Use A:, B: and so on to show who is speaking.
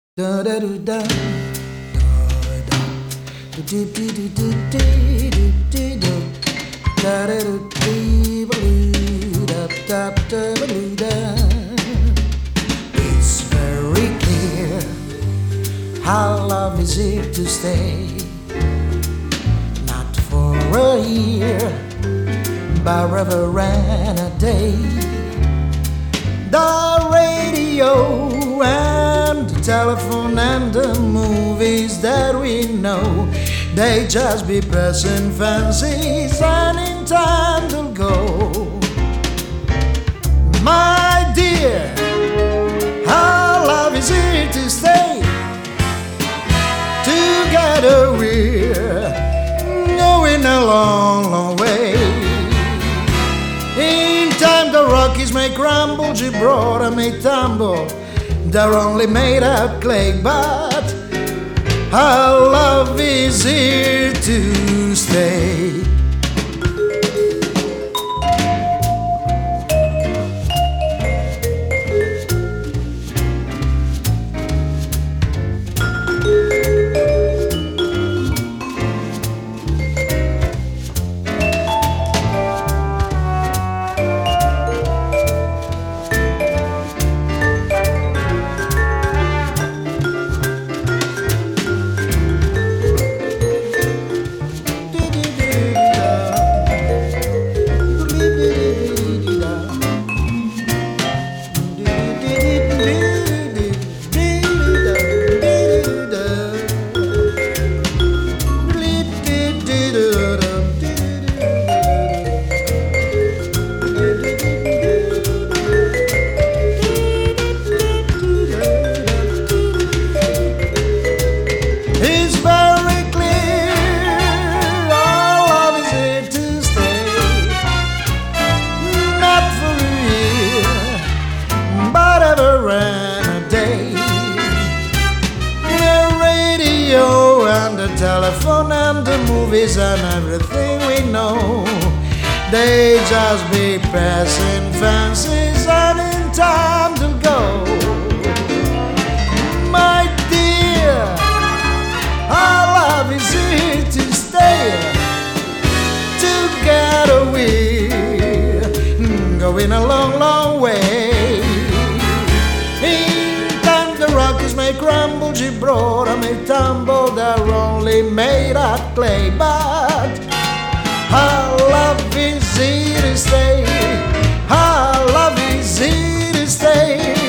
A: Da da do da da da do do do do do do do do da da do dee baloo da da da baloo da. It's very clear how love is here to stay, not for a year, but rather and a day. The radio and the telephone and the movies that we know, they just be passing fancies and in time they'll go. My dear, our love is here to stay. Together we're going a long, long way. In time the Rockies may crumble, Gibraltar may tumble, they're only made of clay, but our love is here to stay. Telephone and the movies and everything we know, they just be passing fancies and in time to go. My dear, our love is here to stay. Together we're going a long, long way. The Rockies may crumble, Gibraltar may tumble, they're only made of clay, but our love is here to stay. Our love is here to stay.